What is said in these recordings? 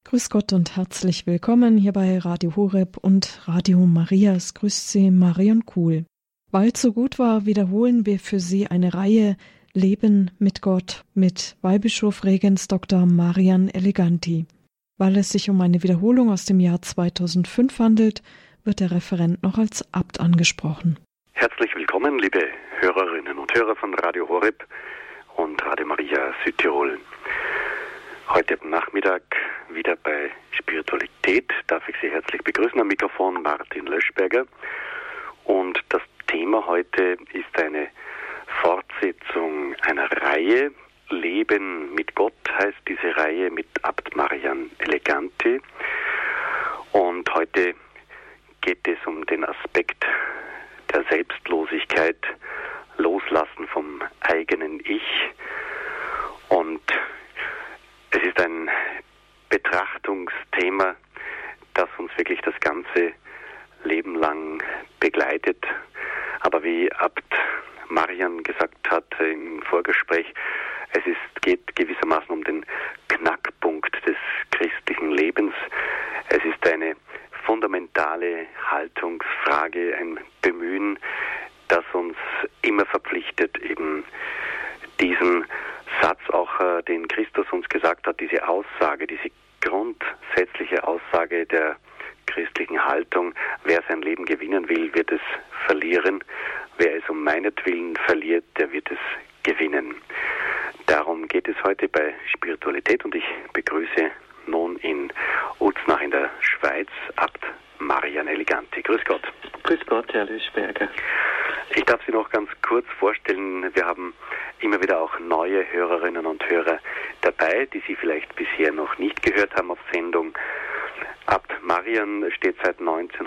Grüß Gott und herzlich willkommen hier bei Radio Horeb und Radio Maria. Es grüßt Sie Marion Kuhl. Weil es so gut war, wiederholen wir für Sie eine Reihe Leben mit Gott mit Weihbischof Regens Dr. Marian Eleganti. Weil es sich um eine Wiederholung aus dem Jahr 2005 handelt, wird der Referent noch als Abt angesprochen. Herzlich willkommen, liebe Hörerinnen und Hörer von Radio Horeb und Radio Maria Südtirol. Heute Nachmittag wieder bei Spiritualität darf ich Sie herzlich begrüßen. Am Mikrofon Martin Löschberger. Und das Thema heute ist eine Fortsetzung einer Reihe. Leben mit Gott heißt diese Reihe mit Abt Marian Eleganti. Und heute geht es um den Aspekt der Selbstlosigkeit, Loslassen vom eigenen Ich. Und es ist ein Betrachtungsthema, das uns wirklich das ganze Leben lang begleitet. Aber wie Abt Marian gesagt hat im Vorgespräch, geht gewissermaßen um den Knackpunkt des christlichen Lebens. Es ist eine fundamentale Haltungsfrage, ein Bemühen, das uns immer verpflichtet, eben diesen Satz auch, den Christus uns gesagt hat, diese Aussage, diese grundsätzliche Aussage der christlichen Haltung, wer sein Leben gewinnen will, wird es verlieren. Wer es um meinetwillen verliert, der wird es gewinnen. Darum geht es heute bei Spiritualität und ich begrüße nun in Uznach in der Schweiz Abt Marian Eleganti. Grüß Gott. Grüß Gott, Herr Löschberger. Ich darf Sie noch ganz kurz vorstellen, wir haben immer wieder auch neue Hörerinnen und Hörer dabei, die Sie vielleicht bisher noch nicht gehört haben auf Sendung. Abt Marian steht seit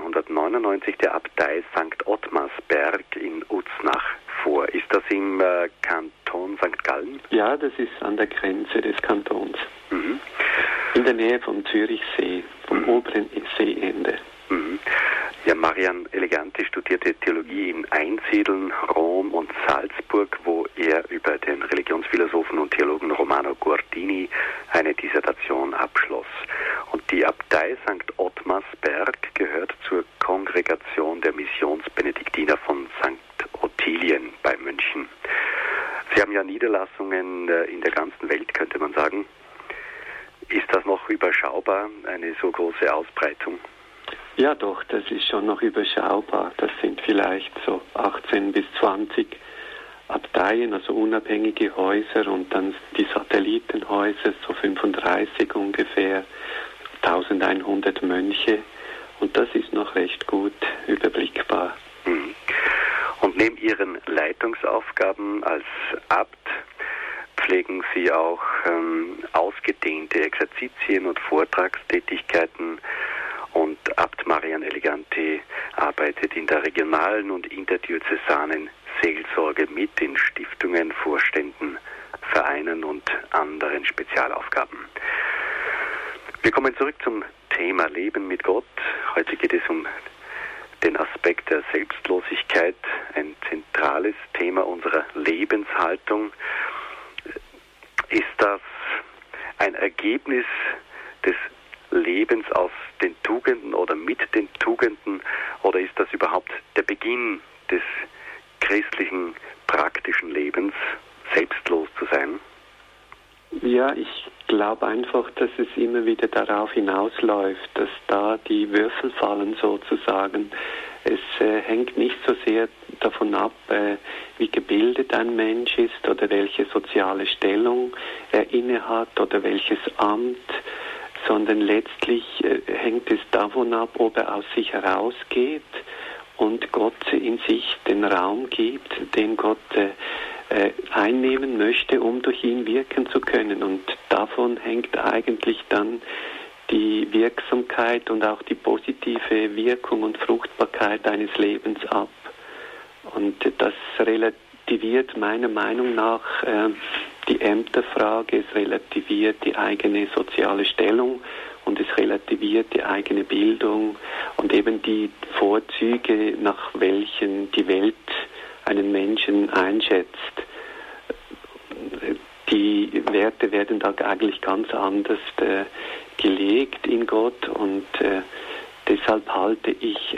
1999 der Abtei St. Ottmarsberg in Uznach vor. Ist das im Kanton St. Gallen? Ja, das ist an der Grenze des Kantons. Mhm. In der Nähe vom Zürichsee, vom oberen Seeende. Mhm. Ja, Marian Eleganti studierte Theologie in Einsiedeln, Rom und Salzburg, wo er über den Religionsphilosophen und Theologen Romano Guardini eine Dissertation abschloss. Und die Abtei St. Ottmarsberg gehört zur Kongregation der Missionsbenediktiner von St. Ottilien bei München. Sie haben ja Niederlassungen in der ganzen Welt, könnte man sagen. Ist das noch überschaubar, eine so große Ausbreitung? Ja doch, das ist schon noch überschaubar. Das sind vielleicht so 18 bis 20 Abteien, also unabhängige Häuser und dann die Satellitenhäuser, so 35 ungefähr, 1100 Mönche und das ist noch recht gut überblickbar. Mhm. Und neben Ihren Leitungsaufgaben als Abt pflegen Sie auch ausgedehnte Exerzitien und Vortragstätigkeiten. Und Abt Marian Eleganti arbeitet in der regionalen und interdiözesanen Seelsorge mit in Stiftungen, Vorständen, Vereinen und anderen Spezialaufgaben. Wir kommen zurück zum Thema Leben mit Gott. Heute geht es um den Aspekt der Selbstlosigkeit, ein zentrales Thema unserer Lebenshaltung. Ist das ein Ergebnis des Lebens aus den Tugenden oder mit den Tugenden oder ist das überhaupt der Beginn des christlichen praktischen Lebens, selbstlos zu sein? Ja, ich glaube einfach, dass es immer wieder darauf hinausläuft, dass da die Würfel fallen sozusagen. Es hängt nicht so sehr davon ab, wie gebildet ein Mensch ist oder welche soziale Stellung er innehat oder welches Amt, sondern letztlich hängt es davon ab, ob er aus sich herausgeht und Gott in sich den Raum gibt, den Gott einnehmen möchte, um durch ihn wirken zu können. Und davon hängt eigentlich dann die Wirksamkeit und auch die positive Wirkung und Fruchtbarkeit eines Lebens ab. Und das relativiert meiner Meinung nach die Ämterfrage, es relativiert die eigene soziale Stellung und es relativiert die eigene Bildung und eben die Vorzüge, nach welchen die Welt einen Menschen einschätzt. die Werte werden da eigentlich ganz anders gelegt in Gott, und deshalb halte ich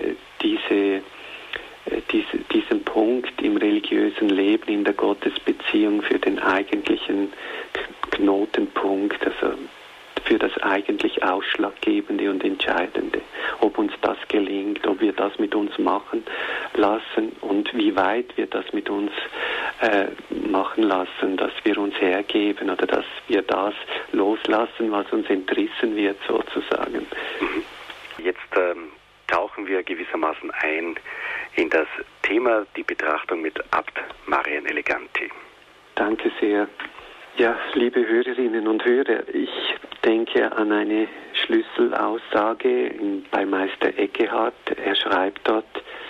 diesen Punkt im religiösen Leben, in der Gottesbeziehung für den eigentlichen Knotenpunkt, also für das eigentlich Ausschlaggebende und Entscheidende. Ob uns das gelingt, ob wir das mit uns machen lassen und wie weit wir das mit uns machen lassen, dass wir uns hergeben oder dass wir das loslassen, was uns entrissen wird, sozusagen. Jetzt tauchen wir gewissermaßen ein in das Thema, die Betrachtung mit Abt Marian Eleganti. Danke sehr. Ja, liebe Hörerinnen und Hörer, ich denke an eine Schlüsselaussage bei Meister Eckehart. Er schreibt dort: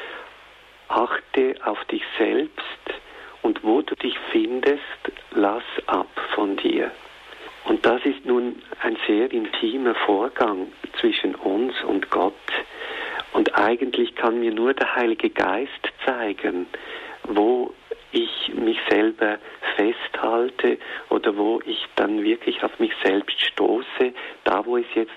Achte auf dich selbst, und wo du dich findest, lass ab von dir. Und das ist nun ein sehr intimer Vorgang zwischen uns und Gott. Und eigentlich kann mir nur der Heilige Geist zeigen, wo ich mich selber festhalte oder wo ich dann wirklich auf mich selbst stoße, da wo es jetzt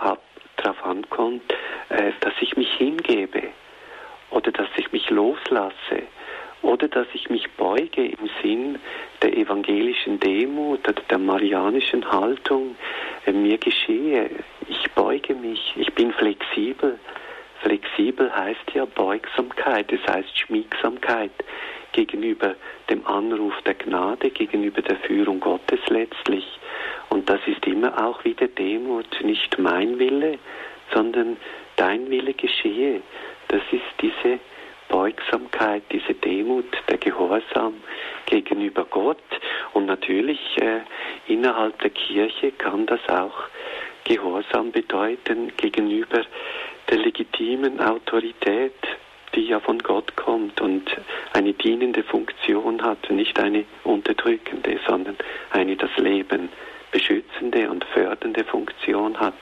drauf ankommt, dass ich mich hingebe oder dass ich mich loslasse oder dass ich mich beuge im Sinn der evangelischen Demut oder der marianischen Haltung. Mir geschehe, ich beuge mich, ich bin flexibel. Flexibel heißt ja Beugsamkeit, das heißt Schmiegsamkeit gegenüber dem Anruf der Gnade, gegenüber der Führung Gottes letztlich. Und das ist immer auch wieder Demut, nicht mein Wille, sondern dein Wille geschehe. Das ist diese Beugsamkeit, diese Demut, der Gehorsam gegenüber Gott. Und natürlich innerhalb der Kirche kann das auch Gehorsam bedeuten gegenüber der legitimen Autorität, die ja von Gott kommt und eine dienende Funktion hat, nicht eine unterdrückende, sondern eine das Leben beschützende und fördernde Funktion hat.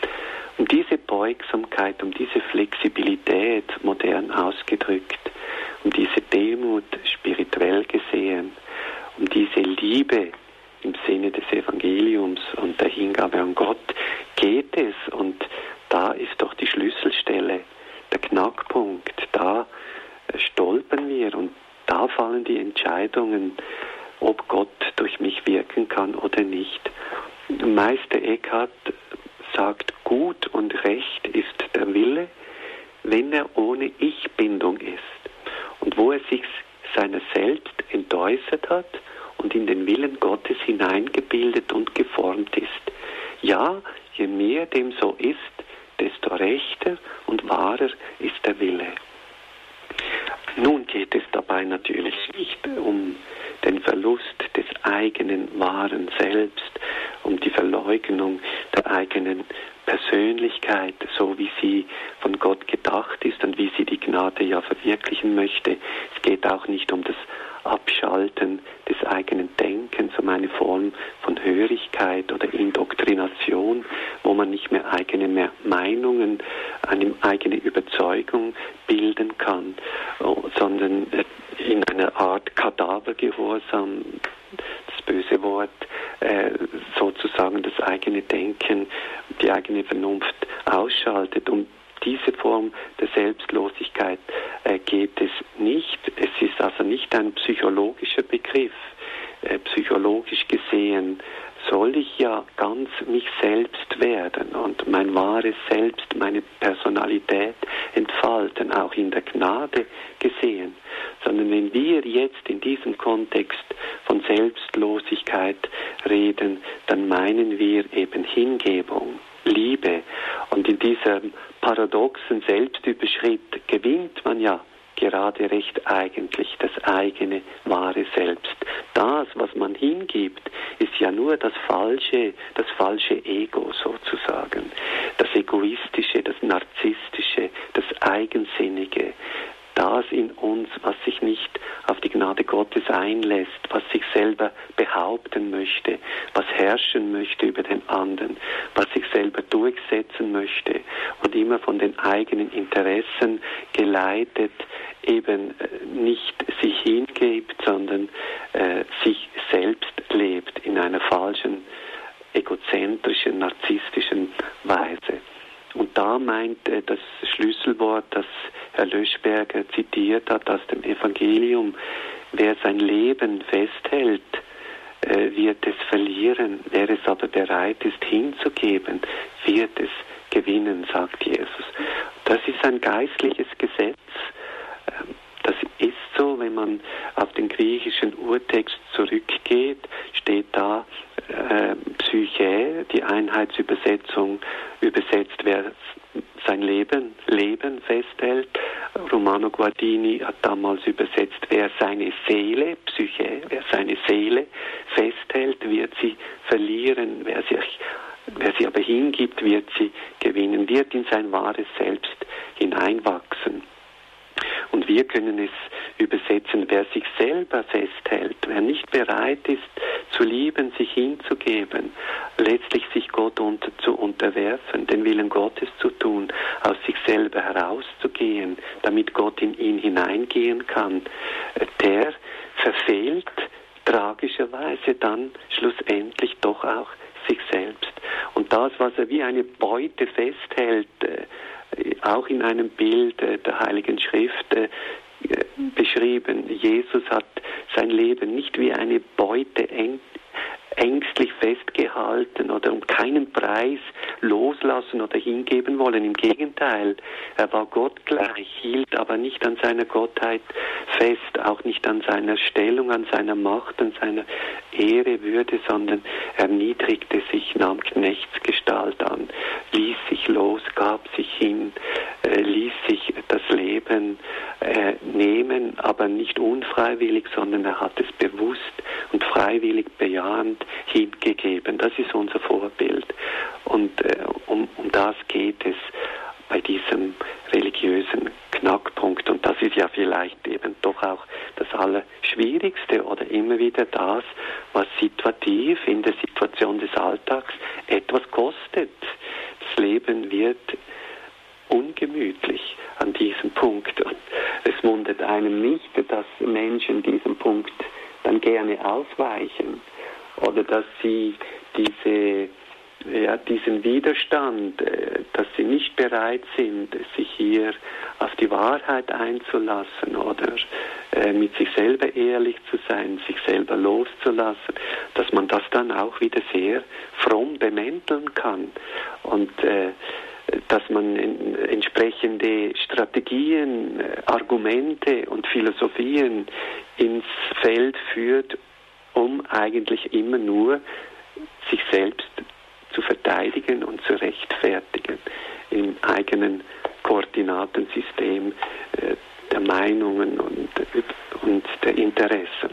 Um diese Beugsamkeit, um diese Flexibilität, modern ausgedrückt, um diese Demut spirituell gesehen, um diese Liebe im Sinne des Evangeliums und der Hingabe an Gott geht es, und da ist doch die Schlüsselstelle, der Knackpunkt, da stolpern wir und da fallen die Entscheidungen, ob Gott durch mich wirken kann oder nicht. Meister Eckhart sagt, gut und recht ist der Wille, wenn er ohne Ich-Bindung ist und wo er sich seiner selbst entäußert hat und in den Willen Gottes hineingebildet und geformt ist. Ja, je mehr dem so ist, desto rechter und wahrer ist der Wille. Nun geht es dabei natürlich nicht um den Verlust des eigenen wahren Selbst, um die Verleugnung der eigenen Persönlichkeit, so wie sie von Gott gedacht ist und wie sie die Gnade ja verwirklichen möchte. Es geht auch nicht um das Abschalten des eigenen Denkens, um eine Form von Hörigkeit oder Indoktrination, wo man nicht mehr eigene Meinungen, eine eigene Überzeugung bilden kann, sondern in einer Art Kadavergehorsam, das böse Wort, sozusagen das eigene Denken, die eigene Vernunft ausschaltet. Um diese Form der Selbstlosigkeit geht es nicht. Es ist also nicht ein psychologischer Begriff. Psychologisch gesehen soll ich ja ganz mich selbst werden und mein wahres Selbst, meine Personalität entfalten, auch in der Gnade gesehen. Sondern wenn wir jetzt in diesem Kontext von Selbstlosigkeit reden, dann meinen wir eben Hingebung, Liebe. Und in diesem paradoxen Selbstüberschritt gewinnt man ja gerade recht eigentlich das eigene wahre Selbst. Das, was man hingibt, ist ja nur das falsche Ego sozusagen. Das Egoistische, das Narzisstische, das Eigensinnige. Das in uns, was sich nicht auf die Gnade Gottes einlässt, was sich selber behaupten möchte, was herrschen möchte über den anderen, was sich selber durchsetzen möchte und immer von den eigenen Interessen geleitet eben nicht sich hingibt, sondern sich selbst lebt in einer falschen, egozentrischen, narzisstischen Weise. Und da meint das Schlüsselwort, das Herr Löschberger zitiert hat aus dem Evangelium, wer sein Leben festhält, wird es verlieren. Wer es aber bereit ist hinzugeben, wird es gewinnen, sagt Jesus. Das ist ein geistliches Gesetz. Das ist so, wenn man auf den griechischen Urtext zurückgeht, steht da Psyche, die Einheitsübersetzung übersetzt, wer sein Leben festhält. Romano Guardini hat damals übersetzt, wer seine Seele, Psyche, wer seine Seele festhält, wird sie verlieren. Wer sie aber hingibt, wird sie gewinnen, wird in sein wahres Selbst hineinwachsen. Und wir können es übersetzen, wer sich selber festhält, wer nicht bereit ist zu lieben, sich hinzugeben, letztlich sich Gott zu unterwerfen, den Willen Gottes zu tun, aus sich selber herauszugehen, damit Gott in ihn hineingehen kann, der verfehlt tragischerweise dann schlussendlich doch auch sich selbst. Und das, was er wie eine Beute festhält, auch in einem Bild der Heiligen Schrift beschrieben. Jesus hat sein Leben nicht wie eine Beute ängstlich festgehalten oder um keinen Preis loslassen oder hingeben wollen. Im Gegenteil, er war Gott gleich, hielt aber nicht an seiner Gottheit fest, auch nicht an seiner Stellung, an seiner Macht, an seiner Ehre, Würde, sondern erniedrigte sich, nahm Knechtsgestalt an, ließ sich los, gab sich hin, ließ sich das Leben nehmen, aber nicht unfreiwillig, sondern er hat es bewusst und freiwillig bejahend hingegeben. Das ist unser Vorbild. Und um das geht es bei diesem religiösen Knackpunkt. Und das ist ja vielleicht eben doch auch das Allerschwierigste oder immer wieder das, was situativ in der Situation des Alltags etwas kostet. Das Leben wird ungemütlich an diesem Punkt. Und es wundert einem nicht, dass Menschen diesem Punkt dann gerne ausweichen oder dass sie diesen Widerstand, dass sie nicht bereit sind, sich hier auf die Wahrheit einzulassen oder mit sich selber ehrlich zu sein, sich selber loszulassen, dass man das dann auch wieder sehr fromm bemänteln kann und dass man entsprechende Strategien, Argumente und Philosophien ins Feld führt, um eigentlich immer nur sich selbst zu verteidigen und zu rechtfertigen im eigenen Koordinatensystem der Meinungen und der Interessen.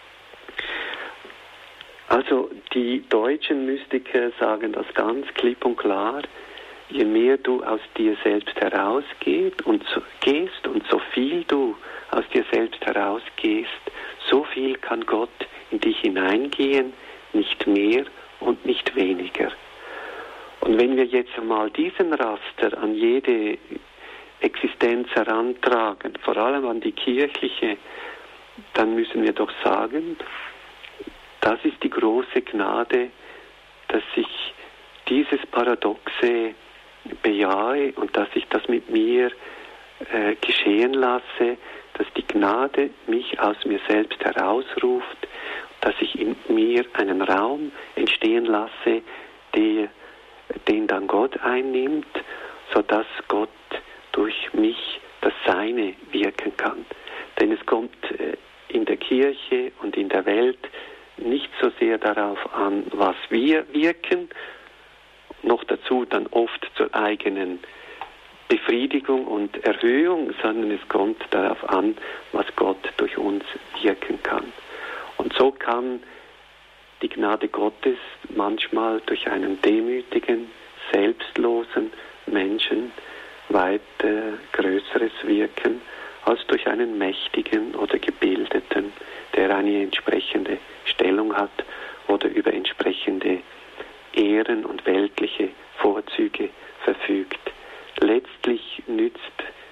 Also die deutschen Mystiker sagen das ganz klipp und klar: Je mehr du aus dir selbst herausgehst und so viel du aus dir selbst herausgehst, so viel kann Gott in dich hineingehen, nicht mehr und nicht weniger. Und wenn wir jetzt einmal diesen Raster an jede Existenz herantragen, vor allem an die kirchliche, dann müssen wir doch sagen, das ist die große Gnade, dass ich dieses Paradoxe bejahe und dass ich das mit mir geschehen lasse, dass die Gnade mich aus mir selbst herausruft, dass ich in mir einen Raum entstehen lasse, den dann Gott einnimmt, sodass Gott durch mich das Seine wirken kann. Denn es kommt in der Kirche und in der Welt nicht so sehr darauf an, was wir wirken, noch dazu dann oft zur eigenen Befriedigung und Erhöhung, sondern es kommt darauf an, was Gott durch uns wirken kann. Und so kann die Gnade Gottes manchmal durch einen demütigen, selbstlosen Menschen weit Größeres wirken, als durch einen mächtigen oder gebildeten, der eine entsprechende Stellung hat oder über entsprechende Ehren und weltliche Vorzüge verfügt. Letztlich nützt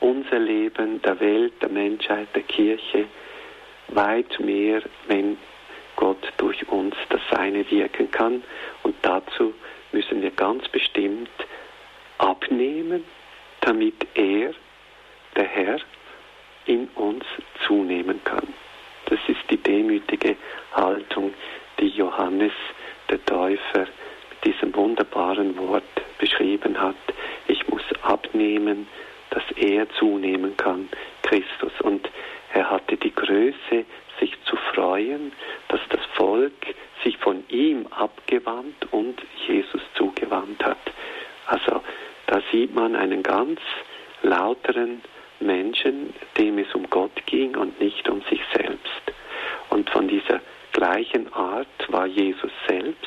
unser Leben, der Welt, der Menschheit, der Kirche weit mehr, wenn Gott durch uns das Seine wirken kann. Und dazu müssen wir ganz bestimmt abnehmen, damit er, der Herr, in uns zunehmen kann. Das ist die demütige Haltung, die Johannes, der Täufer, mit diesem wunderbaren Wort beschrieben hat. Ich muss abnehmen, dass er zunehmen kann, Christus. Und er hatte die Größe, sich zu freuen, dass das Volk sich von ihm abgewandt und Jesus zugewandt hat. Also da sieht man einen ganz lauteren Menschen, dem es um Gott ging und nicht um sich selbst. Und von dieser gleichen Art war Jesus selbst.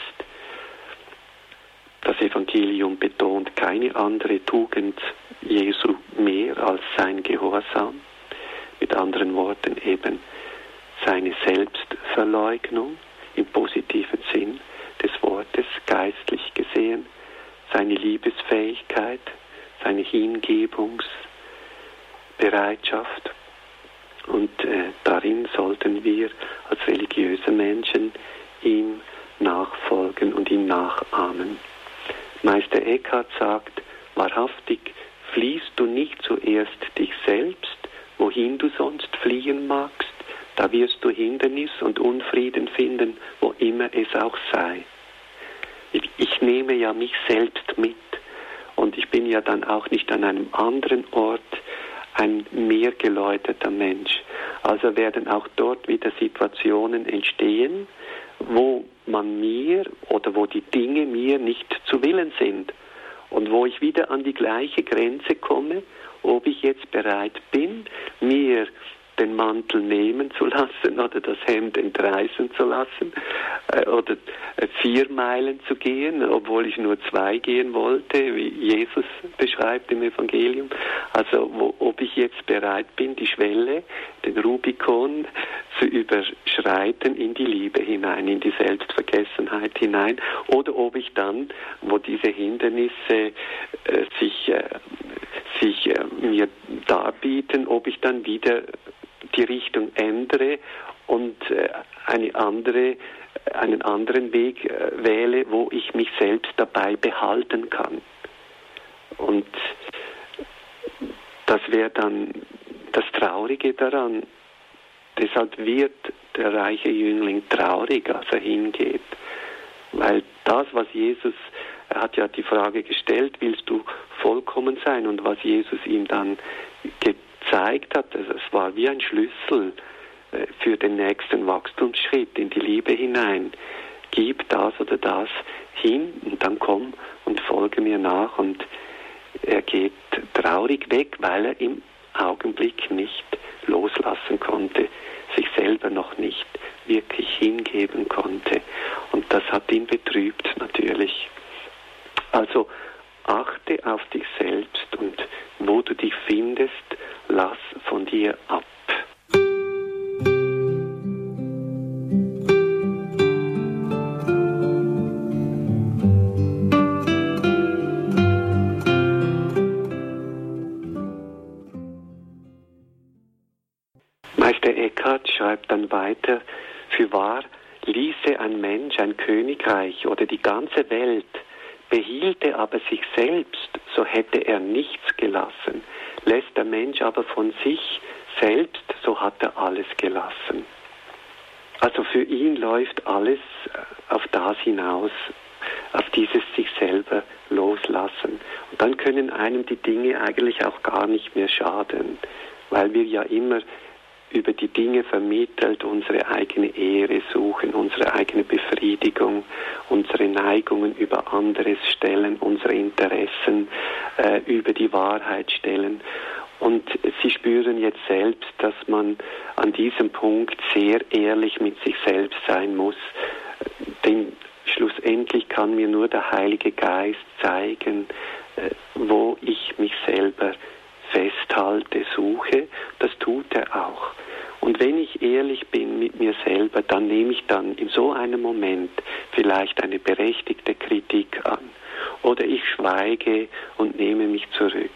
Das Evangelium betont keine andere Tugend Jesu mehr als sein Gehorsam. Mit anderen Worten eben seine Selbstverleugnung im positiven Sinn des Wortes, geistlich gesehen, seine Liebesfähigkeit, seine Hingebungsbereitschaft. Und darin sollten wir als religiöse Menschen ihm nachfolgen und ihm nachahmen. Meister Eckhart sagt, wahrhaftig fliehst du nicht zuerst dich selbst, wohin du sonst fliehen magst, da wirst du Hindernis und Unfrieden finden, wo immer es auch sei. Ich nehme ja mich selbst mit und ich bin ja dann auch nicht an einem anderen Ort ein mehr geläuterter Mensch. Also werden auch dort wieder Situationen entstehen, wo man mir oder wo die Dinge mir nicht zu Willen sind und wo ich wieder an die gleiche Grenze komme, ob ich jetzt bereit bin, mir den Mantel nehmen zu lassen oder das Hemd entreißen zu lassen oder 4 Meilen zu gehen, obwohl ich nur 2 gehen wollte, wie Jesus beschreibt im Evangelium. Also ob ich jetzt bereit bin, die Schwelle, den Rubikon zu überschreiten in die Liebe hinein, in die Selbstvergessenheit hinein, oder ob ich dann, wo diese Hindernisse sich mir darbieten, ob ich dann wieder die Richtung ändere und einen anderen Weg wähle, wo ich mich selbst dabei behalten kann. Und das wäre dann das Traurige daran. Deshalb wird der reiche Jüngling traurig, als er hingeht. Weil das, was Jesus, er hat ja die Frage gestellt, willst du vollkommen sein? Und was Jesus ihm dann gezeigt hat, es war wie ein Schlüssel für den nächsten Wachstumsschritt in die Liebe hinein. Gib das oder das hin und dann komm und folge mir nach. Und er geht traurig weg, weil er im Augenblick nicht loslassen konnte, sich selber noch nicht wirklich hingeben konnte. Und das hat ihn betrübt natürlich. Also achte auf dich selbst und wo du dich findest, lass von dir ab. Meister Eckhart schreibt dann weiter, fürwahr, ließe ein Mensch ein Königreich oder die ganze Welt, behielte aber sich selbst, so hätte er nichts gelassen. Lässt der Mensch aber von sich selbst, so hat er alles gelassen. Also für ihn läuft alles auf das hinaus, auf dieses sich selber loslassen. Und dann können einem die Dinge eigentlich auch gar nicht mehr schaden, weil wir ja immer über die Dinge vermittelt unsere eigene Ehre suchen, unsere eigene Befriedigung, unsere Neigungen über anderes stellen, unsere Interessen über die Wahrheit stellen. Und Sie spüren jetzt selbst, dass man an diesem Punkt sehr ehrlich mit sich selbst sein muss, denn schlussendlich kann mir nur der Heilige Geist zeigen, wo ich mich selber festhalte, suche, das tut er auch. Und wenn ich ehrlich bin mit mir selber, dann nehme ich dann in so einem Moment vielleicht eine berechtigte Kritik an. Oder ich schweige und nehme mich zurück. Ich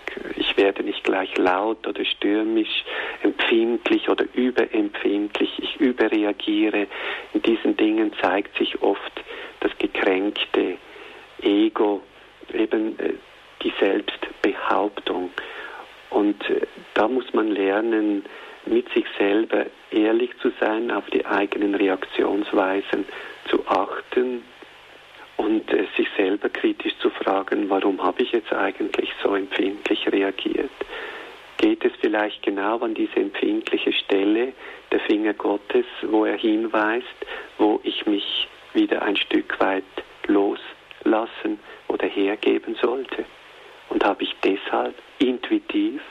Ich werde nicht gleich laut oder stürmisch, empfindlich oder überempfindlich. Ich überreagiere. In diesen Dingen zeigt sich oft das gekränkte Ego, eben die Selbstbehauptung. Und da muss man lernen, mit sich selber ehrlich zu sein, auf die eigenen Reaktionsweisen zu achten und sich selber kritisch zu fragen, warum habe ich jetzt eigentlich so empfindlich reagiert? Geht es vielleicht genau an diese empfindliche Stelle, der Finger Gottes, wo er hinweist, wo ich mich wieder ein Stück weit loslassen oder hergeben sollte? Und habe ich deshalb intuitiv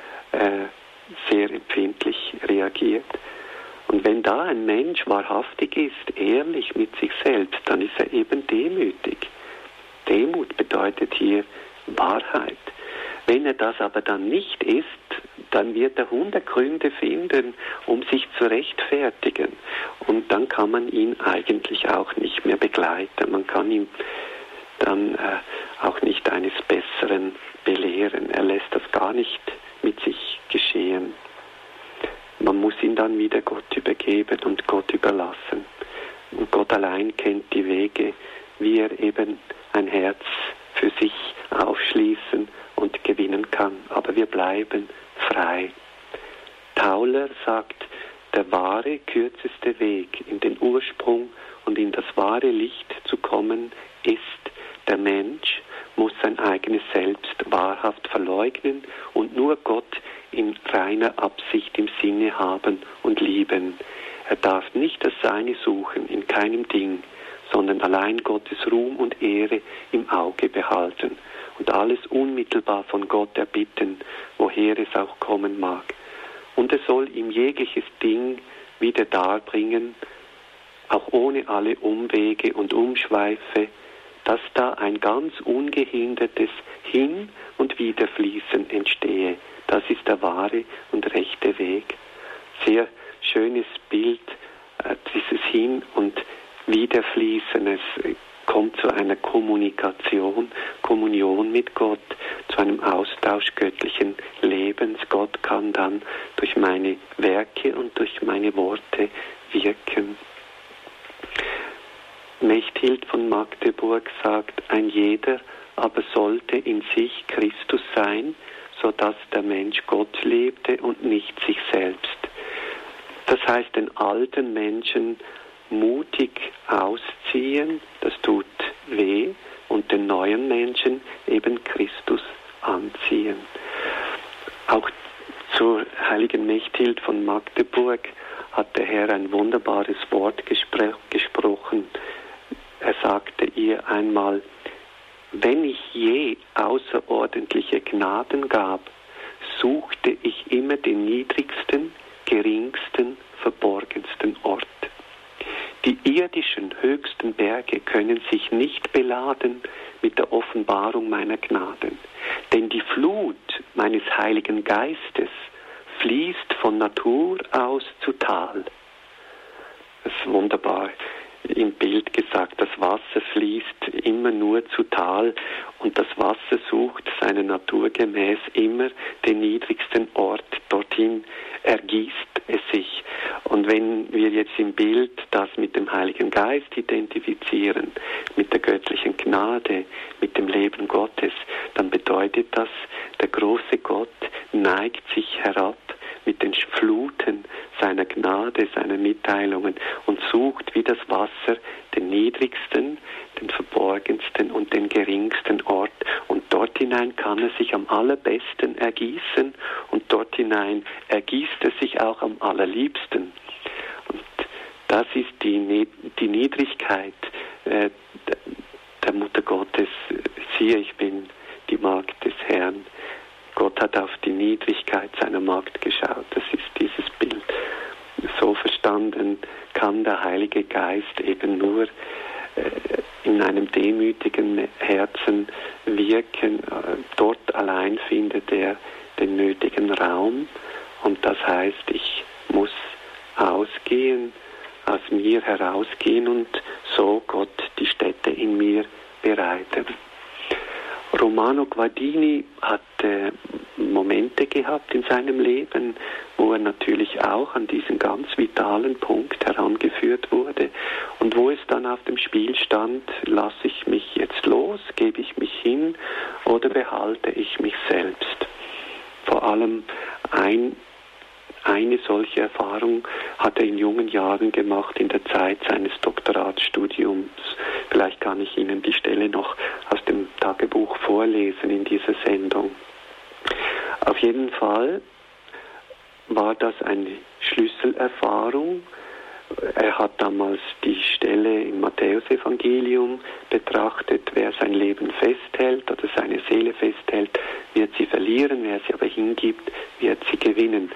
sehr empfindlich reagiert? Und wenn da ein Mensch wahrhaftig ist, ehrlich mit sich selbst, dann ist er eben demütig. Demut bedeutet hier Wahrheit. Wenn er das aber dann nicht ist, dann wird er 100 Gründe finden, um sich zu rechtfertigen. Und dann kann man ihn eigentlich auch nicht mehr begleiten. Man kann ihn dann auch nicht eines Besseren belehren. Er lässt das gar nicht mit sich geschehen. Man muss ihn dann wieder Gott übergeben und Gott überlassen. Und Gott allein kennt die Wege, wie er eben ein Herz für sich aufschließen und gewinnen kann. Aber wir bleiben frei. Tauler sagt, der wahre, kürzeste Weg in den Ursprung und in das wahre Licht zu kommen, ist, der Mensch muss sein eigenes Selbst wahrhaft verleugnen und nur Gott in reiner Absicht im Sinne haben und lieben. Er darf nicht das Seine suchen, in keinem Ding, sondern allein Gottes Ruhm und Ehre im Auge behalten und alles unmittelbar von Gott erbitten, woher es auch kommen mag. Und er soll ihm jegliches Ding wieder darbringen, auch ohne alle Umwege und Umschweife, dass da ein ganz ungehindertes Hin- und Wiederfließen entstehe. Das ist der wahre und rechte Weg. Sehr schönes Bild, dieses Hin- und Wiederfließen. Es kommt zu einer Kommunikation, Kommunion mit Gott, zu einem Austausch göttlichen Lebens. Gott kann dann durch meine Werke und durch meine Worte wirken. Mechthild von Magdeburg sagt, ein jeder aber sollte in sich Christus sein, sodass der Mensch Gott lebte und nicht sich selbst. Das heißt, den alten Menschen mutig ausziehen, das tut weh, und den neuen Menschen eben Christus anziehen. Auch zur heiligen Mechthild von Magdeburg hat der Herr ein wunderbares Wort gesprochen. Er sagte ihr einmal, wenn ich je außerordentliche Gnaden gab, suchte ich immer den niedrigsten, geringsten, verborgensten Ort. Die irdischen höchsten Berge können sich nicht beladen mit der Offenbarung meiner Gnaden, denn die Flut meines Heiligen Geistes fließt von Natur aus zu Tal. Das ist wunderbar im Bild gesagt, das Wasser fließt immer nur zu Tal und das Wasser sucht seiner Natur gemäß immer den niedrigsten Ort, dorthin ergießt es sich. Und wenn wir jetzt im Bild das mit dem Heiligen Geist identifizieren, mit der göttlichen Gnade, mit dem Leben Gottes, dann bedeutet das, der große Gott neigt sich herab mit den Fluten seiner Gnade, seiner Mitteilungen und sucht wie das Wasser den niedrigsten, den verborgensten und den geringsten Ort. Und dort hinein kann er sich am allerbesten ergießen und dort hinein ergießt er sich auch am allerliebsten. Und das ist die Niedrigkeit der Mutter Gottes. Siehe, ich bin die Magd des Herrn. Gott hat auf die Niedrigkeit seiner Magd geschaut. Das ist dieses Bild. So verstanden kann der Heilige Geist eben nur in einem demütigen Herzen wirken. Dort allein findet er den nötigen Raum. Und das heißt, ich muss ausgehen, aus mir herausgehen und so Gott die Stätte in mir bereiten. Romano Guardini hat Momente gehabt in seinem Leben, wo er natürlich auch an diesen ganz vitalen Punkt herangeführt wurde und wo es dann auf dem Spiel stand, lasse ich mich jetzt los, gebe ich mich hin oder behalte ich mich selbst. Vor allem eine solche Erfahrung hat er in jungen Jahren gemacht, in der Zeit seines Doktoratsstudiums. Vielleicht kann ich Ihnen die Stelle noch aus dem Tagebuch vorlesen in dieser Sendung. Auf jeden Fall war das eine Schlüsselerfahrung. Er hat damals die Stelle im Matthäusevangelium betrachtet, wer sein Leben festhält oder seine Seele festhält, wird sie verlieren, wer sie aber hingibt, wird sie gewinnen.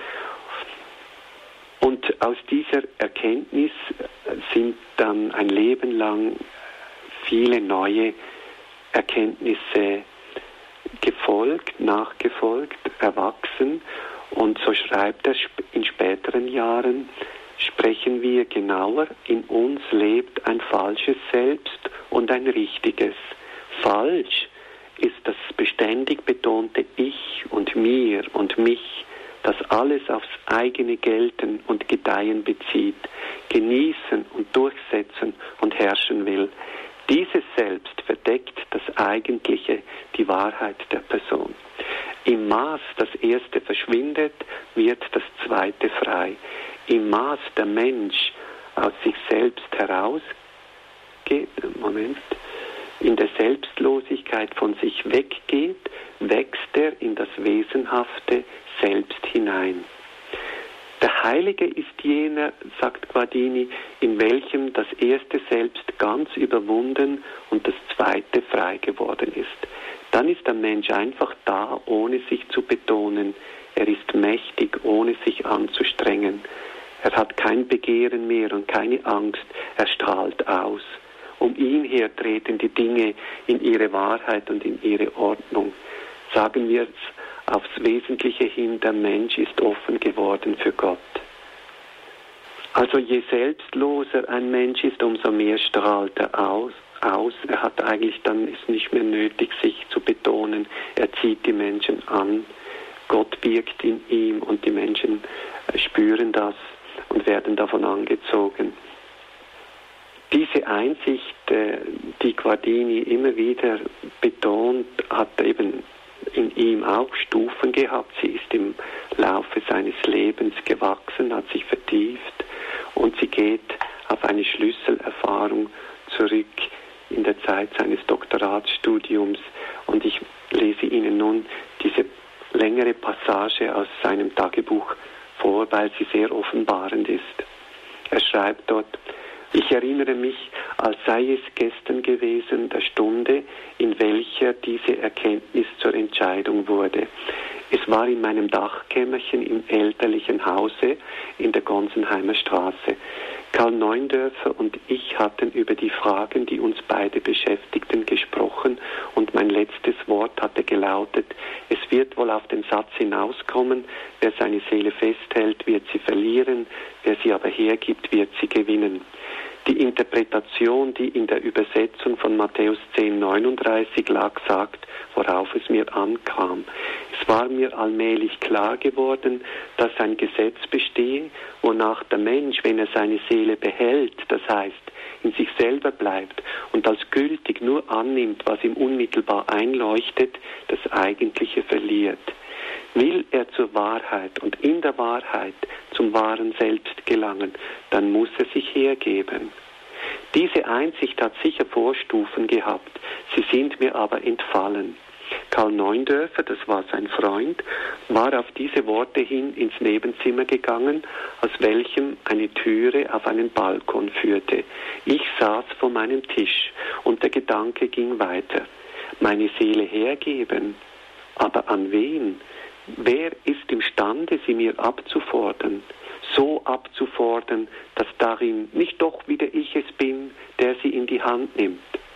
Und aus dieser Erkenntnis sind dann ein Leben lang viele neue Erkenntnisse gefolgt, nachgefolgt, erwachsen. Und so schreibt er in späteren Jahren, sprechen wir genauer, in uns lebt ein falsches Selbst und ein richtiges. Falsch ist das beständig betonte Ich und mir und mich, das alles aufs eigene Gelten und Gedeihen bezieht, genießen und durchsetzen und herrschen will. Dieses Selbst verdeckt das Eigentliche, die Wahrheit der Person. Im Maß das Erste verschwindet, wird das Zweite frei. Im Maß der Mensch aus sich selbst herausgeht, in der Selbstlosigkeit von sich weggeht, wächst er in das Wesenhafte selbst hinein. Der Heilige ist jener, sagt Guardini, in welchem das erste Selbst ganz überwunden und das zweite frei geworden ist. Dann ist der Mensch einfach da, ohne sich zu betonen. Er ist mächtig, ohne sich anzustrengen. Er hat kein Begehren mehr und keine Angst. Er strahlt aus. Um ihn her treten die Dinge in ihre Wahrheit und in ihre Ordnung. Sagen wir es aufs Wesentliche hin, der Mensch ist offen geworden für Gott. Also je selbstloser ein Mensch ist, umso mehr strahlt er aus. Er hat eigentlich dann ist nicht mehr nötig, sich zu betonen. Er zieht die Menschen an. Gott wirkt in ihm und die Menschen spüren das und werden davon angezogen. Diese Einsicht, die Guardini immer wieder betont, hat eben in ihm auch Stufen gehabt. Sie ist im Laufe seines Lebens gewachsen, hat sich vertieft und sie geht auf eine Schlüsselerfahrung zurück in der Zeit seines Doktoratsstudiums. Und ich lese Ihnen nun diese längere Passage aus seinem Tagebuch vor, weil sie sehr offenbarend ist. Er schreibt dort: Ich erinnere mich, als sei es gestern gewesen, der Stunde, in welcher diese Erkenntnis zur Entscheidung wurde. Es war in meinem Dachkämmerchen im elterlichen Hause in der Gonsenheimer Straße. Karl Neundörfer und ich hatten über die Fragen, die uns beide beschäftigten, gesprochen und mein letztes Wort hatte gelautet: Es wird wohl auf den Satz hinauskommen, wer seine Seele festhält, wird sie verlieren, wer sie aber hergibt, wird sie gewinnen. Die Interpretation, die in der Übersetzung von Matthäus 10,39 lag, sagt, worauf es mir ankam. Es war mir allmählich klar geworden, dass ein Gesetz bestehe, wonach der Mensch, wenn er seine Seele behält, das heißt, in sich selber bleibt und als gültig nur annimmt, was ihm unmittelbar einleuchtet, das Eigentliche verliert. Will er zur Wahrheit und in der Wahrheit zum wahren Selbst gelangen, dann muss er sich hergeben. Diese Einsicht hat sicher Vorstufen gehabt, sie sind mir aber entfallen. Karl Neundörfer, das war sein Freund, war auf diese Worte hin ins Nebenzimmer gegangen, aus welchem eine Türe auf einen Balkon führte. Ich saß vor meinem Tisch und der Gedanke ging weiter. Meine Seele hergeben, aber an wen? Wer ist imstande, sie mir abzufordern? So abzufordern, dass darin nicht doch wieder ich es bin, der sie in die Hand nimmt.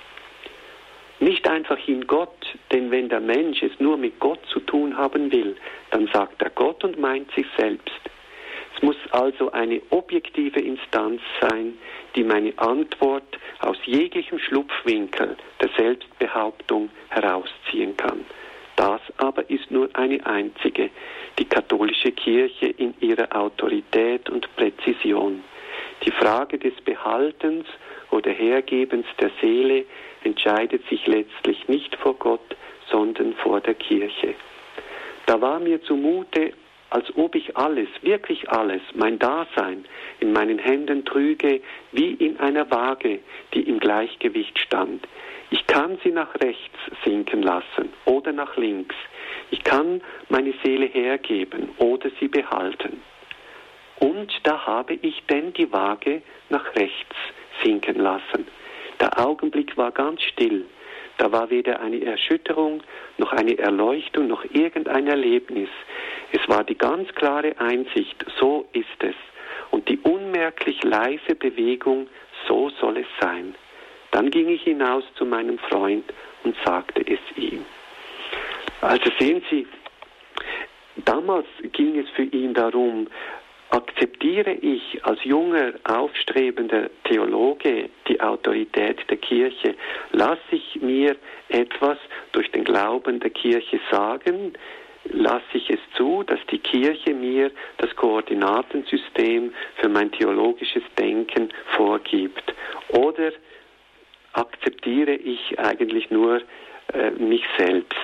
Nicht einfach in Gott, denn wenn der Mensch es nur mit Gott zu tun haben will, dann sagt er Gott und meint sich selbst. Es muss also eine objektive Instanz sein, die meine Antwort aus jeglichem Schlupfwinkel der Selbstbehauptung herausziehen kann. Das aber ist nur eine einzige, die katholische Kirche in ihrer Autorität und Präzision. Die Frage des Behaltens oder Hergebens der Seele entscheidet sich letztlich nicht vor Gott, sondern vor der Kirche. Da war mir zumute, als ob ich alles, wirklich alles, mein Dasein in meinen Händen trüge, wie in einer Waage, die im Gleichgewicht stand. Ich kann sie nach rechts sinken lassen oder nach links. Ich kann meine Seele hergeben oder sie behalten. Und da habe ich denn die Waage nach rechts sinken lassen. Der Augenblick war ganz still. Da war weder eine Erschütterung, noch eine Erleuchtung, noch irgendein Erlebnis. Es war die ganz klare Einsicht, so ist es. Und die unmerklich leise Bewegung, so soll es sein. Dann ging ich hinaus zu meinem Freund und sagte es ihm. Also sehen Sie, damals ging es für ihn darum, akzeptiere ich als junger, aufstrebender Theologe die Autorität der Kirche? Lasse ich mir etwas durch den Glauben der Kirche sagen? Lasse ich es zu, dass die Kirche mir das Koordinatensystem für mein theologisches Denken vorgibt? Oder akzeptiere ich eigentlich nur mich selbst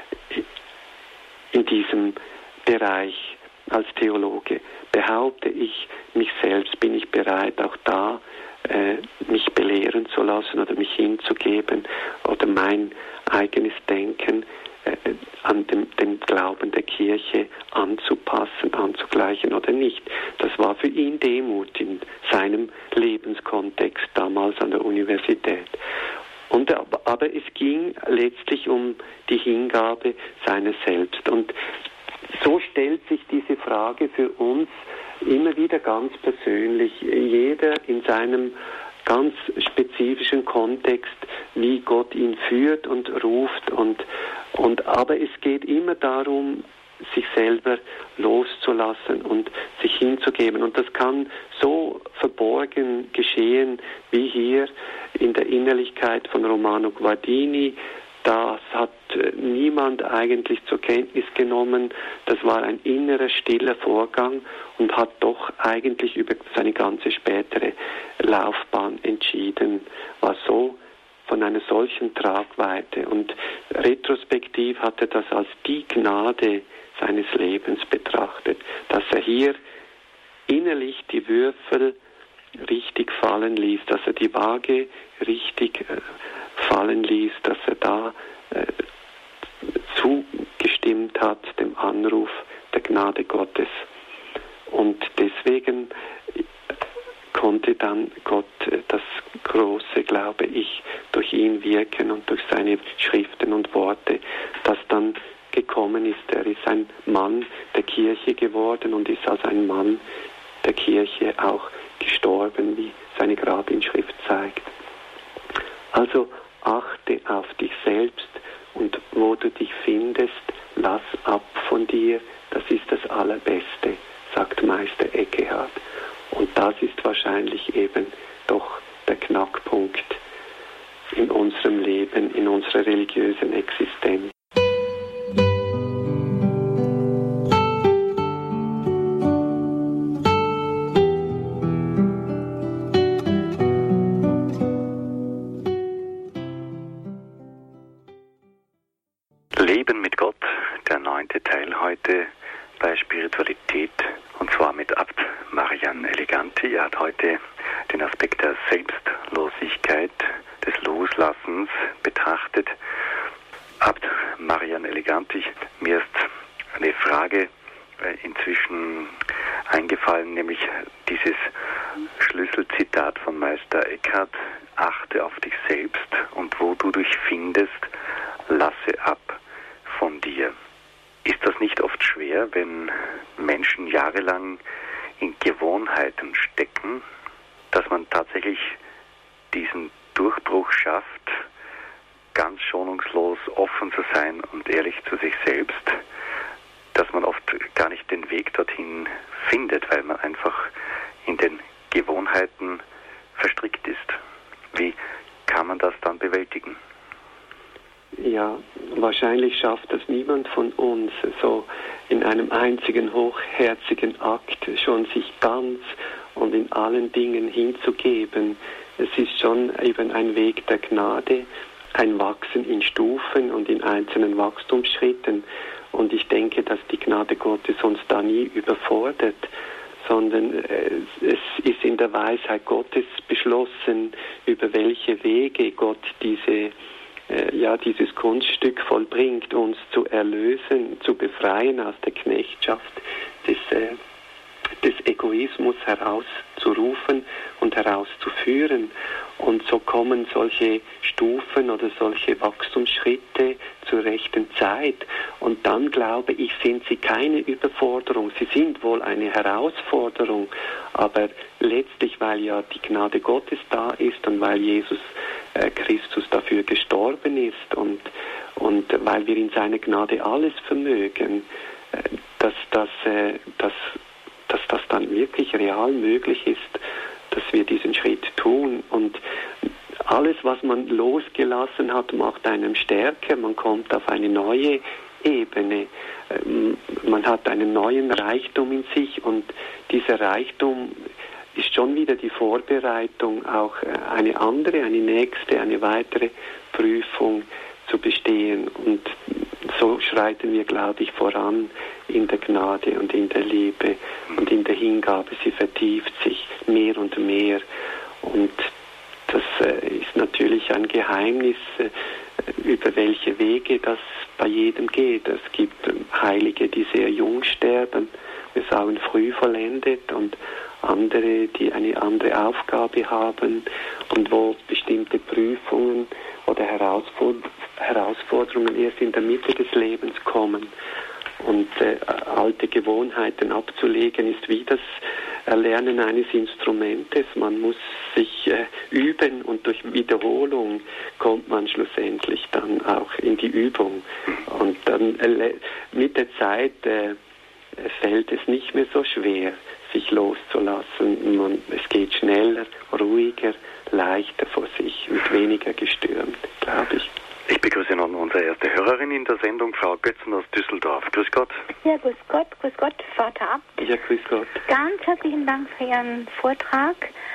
in diesem Bereich als Theologe? Behaupte ich mich selbst? Bin ich bereit, auch da mich belehren zu lassen oder mich hinzugeben oder mein eigenes Denken an dem Glauben der Kirche anzupassen, anzugleichen oder nicht? Das war für ihn Demut in seinem Lebenskontext damals an der Universität. Aber es ging letztlich um die Hingabe seines Selbst. Und so stellt sich diese Frage für uns immer wieder ganz persönlich, jeder in seinem ganz spezifischen Kontext, wie Gott ihn führt und ruft. Aber es geht immer darum, sich selber loszulassen und sich hinzugeben. Und das kann so verborgen geschehen, wie hier in der Innerlichkeit von Romano Guardini. Das hat niemand eigentlich zur Kenntnis genommen. Das war ein innerer, stiller Vorgang und hat doch eigentlich über seine ganze spätere Laufbahn entschieden. War so von einer solchen Tragweite. Und retrospektiv hat er das als die Gnade seines Lebens betrachtet, dass er hier innerlich die Würfel richtig fallen ließ, dass er die Waage richtig fallen ließ, dass er da zugestimmt hat dem Anruf der Gnade Gottes. Und deswegen konnte dann Gott das Große, glaube ich, durch ihn wirken und durch seine Schriften und Worte, das dann gekommen ist. Er ist ein Mann der Kirche geworden und ist als ein Mann der Kirche auch gestorben, wie seine Grabinschrift zeigt. Also achte auf dich selbst und wo du dich findest, lass ab von dir, das ist das Allerbeste, sagt Meister Eckhart. Und das ist wahrscheinlich eben doch der Knackpunkt in unserem Leben, in unserer religiösen Existenz. Leben mit Gott, der 9. Teil heute bei Spiritualität, und zwar mit Abt Marian Eleganti. Er hat heute den Aspekt der Selbstlosigkeit, des Loslassens betrachtet. Abt Marian Eleganti, mir ist eine Frage inzwischen eingefallen, nämlich dieses Schlüsselzitat von Meister Eckhart: Achte auf dich selbst und wo du dich findest, lasse ab von dir. Ist das nicht oft schwer, wenn Menschen jahrelang in Gewohnheiten stecken, dass man tatsächlich diesen Durchbruch schafft, ganz schonungslos offen zu sein und ehrlich zu sich selbst, dass man oft gar nicht den Weg dorthin findet, weil man einfach in den Gewohnheiten verstrickt ist? Wie kann man das dann bewältigen? Ja, wahrscheinlich schafft das niemand von uns, so in einem einzigen hochherzigen Akt schon sich ganz und in allen Dingen hinzugeben. Es ist schon eben ein Weg der Gnade, ein Wachsen in Stufen und in einzelnen Wachstumsschritten. Und ich denke, dass die Gnade Gottes uns da nie überfordert, sondern es ist in der Weisheit Gottes beschlossen, über welche Wege Gott dieses Kunststück vollbringt, uns zu erlösen, zu befreien aus der Knechtschaft des Egoismus herauszurufen und herauszuführen. Und so kommen solche Stufen oder solche Wachstumsschritte zur rechten Zeit. Und dann, glaube ich, sind sie keine Überforderung. Sie sind wohl eine Herausforderung, aber letztlich, weil ja die Gnade Gottes da ist und weil Jesus Christus dafür gestorben ist und weil wir in seiner Gnade alles vermögen, dass das dann wirklich real möglich ist, dass wir diesen Schritt tun. Und alles, was man losgelassen hat, macht einem stärker. Man kommt auf eine neue Ebene. Man hat einen neuen Reichtum in sich und dieser Reichtum ist schon wieder die Vorbereitung, auch eine nächste, eine weitere Prüfung zu bestehen. Und so schreiten wir, glaube ich, voran in der Gnade und in der Liebe und in der Hingabe. Sie vertieft sich mehr und mehr. Und das ist natürlich ein Geheimnis, über welche Wege das bei jedem geht. Es gibt Heilige, die sehr jung sterben, wir sagen früh vollendet, und andere, die eine andere Aufgabe haben und wo bestimmte Prüfungen oder Herausforderungen erst in der Mitte des Lebens kommen. Und alte Gewohnheiten abzulegen ist wie das Erlernen eines Instrumentes. Man muss sich üben und durch Wiederholung kommt man schlussendlich dann auch in die Übung. Und dann mit der Zeit fällt es nicht mehr so schwer, sich loszulassen. Es geht schneller, ruhiger, leichter vor sich, mit weniger gestürmt, glaube ich. Ich begrüße noch unsere erste Hörerin in der Sendung, Frau Götzen aus Düsseldorf. Grüß Gott. Ja, grüß Gott, Vater Abt. Ja, grüß Gott. Ganz herzlichen Dank für Ihren Vortrag.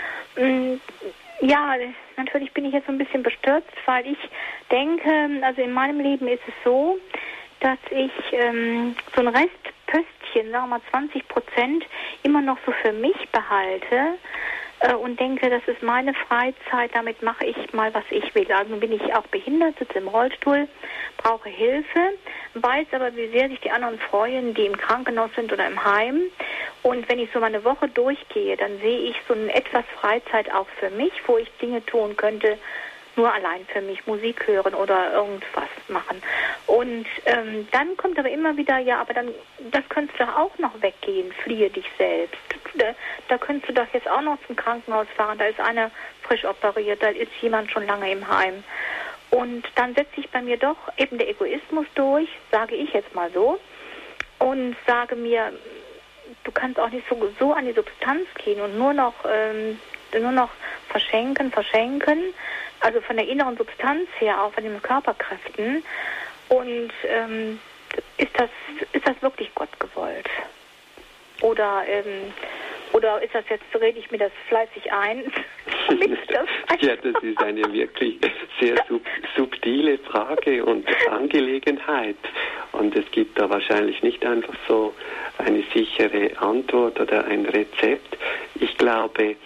Ja, natürlich bin ich jetzt so ein bisschen bestürzt, weil ich denke, also in meinem Leben ist es so, dass ich so ein Restpöstchen, sagen wir mal 20%, immer noch so für mich behalte und denke, das ist meine Freizeit, damit mache ich mal, was ich will. Also bin ich auch behindert, sitze im Rollstuhl, brauche Hilfe, weiß aber, wie sehr sich die anderen freuen, die im Krankenhaus sind oder im Heim. Und wenn ich so meine Woche durchgehe, dann sehe ich so eine etwas Freizeit auch für mich, wo ich Dinge tun könnte, nur allein für mich, Musik hören oder irgendwas machen. Und dann kommt aber immer wieder, ja, aber dann, das könntest du doch auch noch weggehen, fliehe dich selbst. Da könntest du doch jetzt auch noch zum Krankenhaus fahren, da ist einer frisch operiert, da ist jemand schon lange im Heim. Und dann setzt sich bei mir doch eben der Egoismus durch, sage ich jetzt mal so, und sage mir, du kannst auch nicht so an die Substanz gehen und nur noch verschenken, also von der inneren Substanz her, auch von den Körperkräften. Und ist das wirklich Gott gewollt? Oder ist das jetzt, rede ich mir das fleißig ein? Ja, das ist eine wirklich sehr subtile Frage und Angelegenheit. Und es gibt da wahrscheinlich nicht einfach so eine sichere Antwort oder ein Rezept. Ich glaube,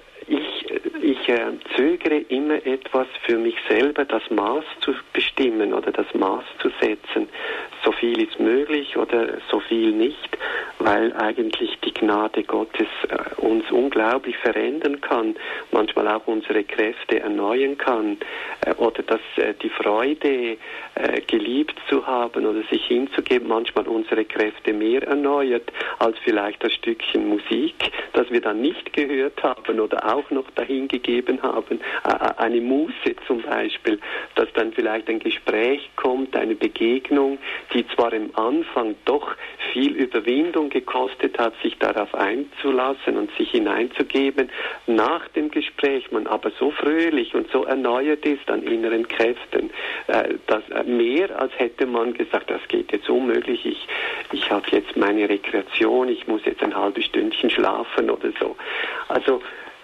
ich zögere immer etwas für mich selber, das Maß zu bestimmen oder das Maß zu setzen. So viel ist möglich oder so viel nicht, weil eigentlich die Gnade Gottes uns unglaublich verändern kann, manchmal auch unsere Kräfte erneuern kann, oder dass die Freude, geliebt zu haben oder sich hinzugeben, manchmal unsere Kräfte mehr erneuert als vielleicht das Stückchen Musik, das wir dann nicht gehört haben oder auch noch dahin gegeben haben, eine Muße zum Beispiel, dass dann vielleicht ein Gespräch kommt, eine Begegnung, die zwar am Anfang doch viel Überwindung gekostet hat, sich darauf einzulassen und sich hineinzugeben, nach dem Gespräch man aber so fröhlich und so erneuert ist an inneren Kräften, dass mehr als hätte man gesagt, das geht jetzt unmöglich, ich habe jetzt meine Rekreation, ich muss jetzt ein halbes Stündchen schlafen oder so. Also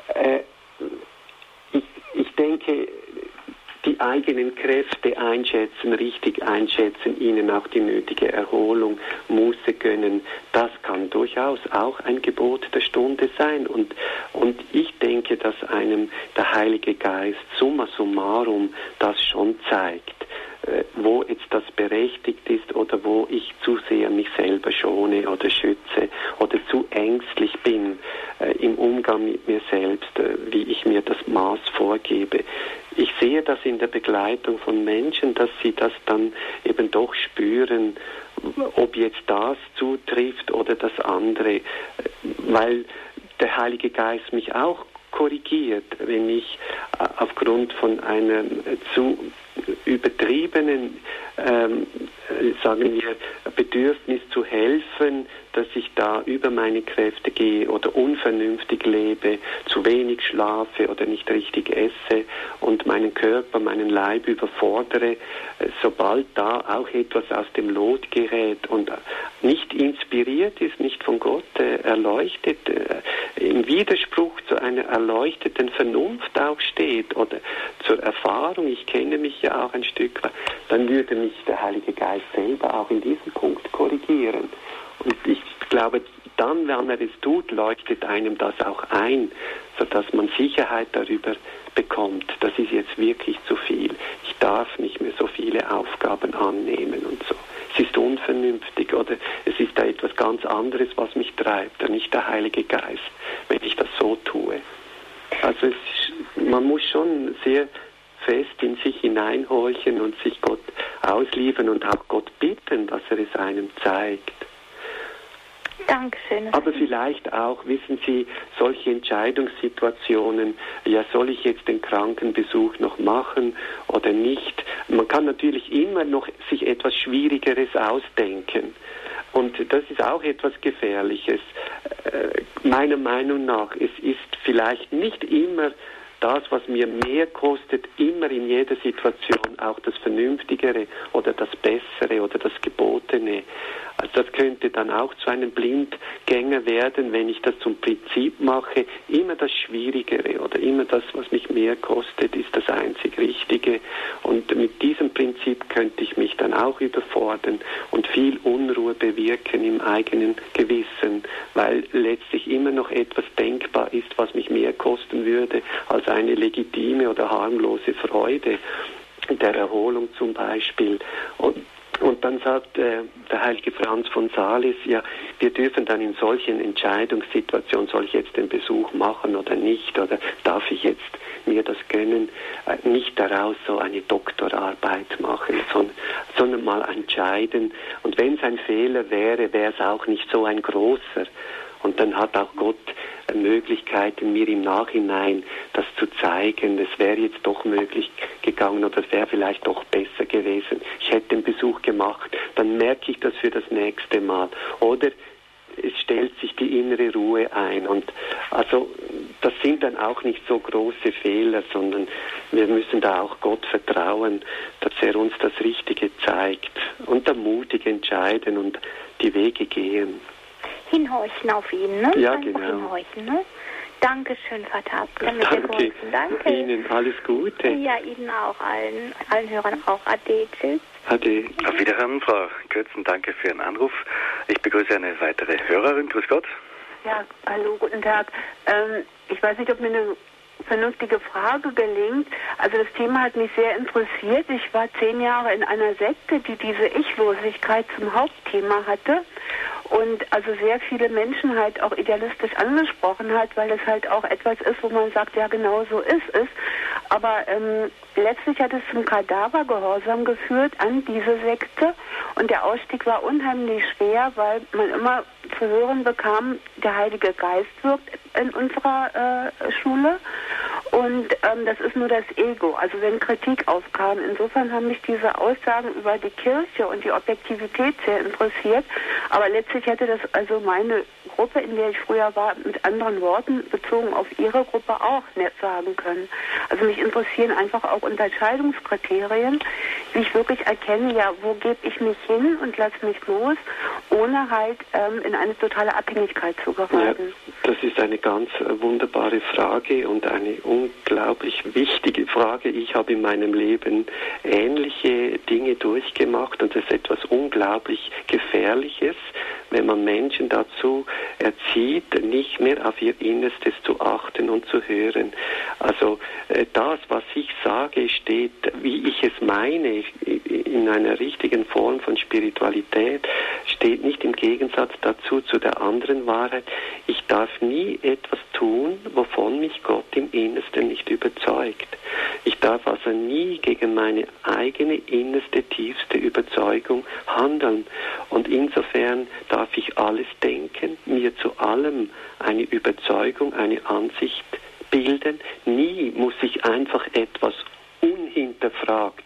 ich denke, die eigenen Kräfte einschätzen, richtig einschätzen, ihnen auch die nötige Erholung, Muße gönnen, das kann durchaus auch ein Gebot der Stunde sein. Und ich denke, dass einem der Heilige Geist summa summarum das schon zeigt, wo jetzt das berechtigt ist oder wo ich zu sehr mich selber schone oder schütze oder zu ängstlich bin im Umgang mit mir selbst, wie ich mir das Maß vorgebe. Ich sehe das in der Begleitung von Menschen, dass sie das dann eben doch spüren, ob jetzt das zutrifft oder das andere, weil der Heilige Geist mich auch korrigiert, wenn ich aufgrund von einem zu übertriebenen, sagen wir, Bedürfnis zu helfen, dass ich da über meine Kräfte gehe oder unvernünftig lebe, zu wenig schlafe oder nicht richtig esse und meinen Körper, meinen Leib überfordere, sobald da auch etwas aus dem Lot gerät und nicht inspiriert ist, nicht von Gott erleuchtet, im Widerspruch zu einer erleuchteten Vernunft auch steht oder zur Erfahrung, ich kenne mich ja auch ein Stück weit, dann würde mich der Heilige Geist selber auch in diesem Punkt korrigieren. Und ich glaube, dann, wenn er es tut, leuchtet einem das auch ein, sodass man Sicherheit darüber bekommt, das ist jetzt wirklich zu viel. Ich darf nicht mehr so viele Aufgaben annehmen und so. Es ist unvernünftig oder es ist da etwas ganz anderes, was mich treibt, nicht der Heilige Geist, wenn ich das so tue. Also man muss schon sehr fest in sich hineinhorchen und sich Gott ausliefern und auch Gott bitten, dass er es einem zeigt. Dankeschön. Aber vielleicht auch, wissen Sie, solche Entscheidungssituationen, ja, soll ich jetzt den Krankenbesuch noch machen oder nicht? Man kann natürlich immer noch sich etwas Schwierigeres ausdenken. Und das ist auch etwas Gefährliches. Meiner Meinung nach, es ist vielleicht nicht immer das, was mir mehr kostet, immer in jeder Situation auch das Vernünftigere oder das Bessere oder das Gebotene. Also das könnte dann auch zu einem Blindgänger werden, wenn ich das zum Prinzip mache. Immer das Schwierigere oder immer das, was mich mehr kostet, ist das einzig Richtige. Und mit diesem Prinzip könnte ich mich dann auch überfordern und viel Unruhe bewirken im eigenen Gewissen, weil letztlich immer noch etwas denkbar ist, was mich mehr kosten würde als eine legitime oder harmlose Freude der Erholung zum Beispiel. Und dann sagt der heilige Franz von Sales, ja, wir dürfen dann in solchen Entscheidungssituationen, soll ich jetzt den Besuch machen oder nicht, oder darf ich jetzt mir das gönnen, nicht daraus so eine Doktorarbeit machen, sondern mal entscheiden. Und wenn es ein Fehler wäre, wäre es auch nicht so ein großer. Und dann hat auch Gott Möglichkeiten, mir im Nachhinein das zu zeigen. Es wäre jetzt doch möglich gegangen oder es wäre vielleicht doch besser gewesen. Ich hätte den Besuch gemacht, dann merke ich das für das nächste Mal. Oder es stellt sich die innere Ruhe ein. Und also das sind dann auch nicht so große Fehler, sondern wir müssen da auch Gott vertrauen, dass er uns das Richtige zeigt und dann mutig entscheiden und die Wege gehen. Hinhorchen auf ihn, ne? Ja, einfach genau. Hinhorchen, ne? Dankeschön, Vater. Danke. Danke Ihnen alles Gute. Ja, Ihnen auch, allen Hörern auch. Ade, tschüss. Ade. Auf Wiederhören, Frau Kürzen, danke für Ihren Anruf. Ich begrüße eine weitere Hörerin. Grüß Gott. Ja, hallo, guten Tag. Ich weiß nicht, ob mir eine vernünftige Frage gelingt. Also das Thema hat mich sehr interessiert. Ich war 10 Jahre in einer Sekte, die diese Ichlosigkeit zum Hauptthema hatte und also sehr viele Menschen halt auch idealistisch angesprochen hat, weil es halt auch etwas ist, wo man sagt, ja genau so ist es. Aber letztlich hat es zum Kadavergehorsam geführt an diese Sekte und der Ausstieg war unheimlich schwer, weil man immer zu hören bekam, der Heilige Geist wirkt in unserer Schule und das ist nur das Ego, also wenn Kritik aufkam. Insofern haben mich diese Aussagen über die Kirche und die Objektivität sehr interessiert, aber letztlich hätte das also meine Gruppe, in der ich früher war, mit anderen Worten bezogen auf ihre Gruppe auch nicht sagen können. Also mich interessieren einfach auch Unterscheidungskriterien, wie ich wirklich erkenne, ja, wo gebe ich mich hin und lasse mich los, ohne halt in eine totale Abhängigkeit zu geraten. Ja, das ist eine ganz wunderbare Frage und eine unglaublich wichtige Frage. Ich habe in meinem Leben ähnliche Dinge durchgemacht und es ist etwas unglaublich Gefährliches, wenn man Menschen dazu erzieht, nicht mehr auf ihr Innerstes zu achten und zu hören. Also das, was ich sage, steht, wie ich es meine, in einer richtigen Form von Spiritualität, steht nicht im Gegensatz dazu zu der anderen Wahrheit. Ich darf nie etwas tun, wovon mich Gott im Innersten nicht überzeugt. Ich darf also nie gegen meine eigene innerste, tiefste Überzeugung handeln. Und insofern darf ich alles denken, mir zu allem eine Überzeugung, eine Ansicht bilden. Nie muss ich einfach etwas unhinterfragt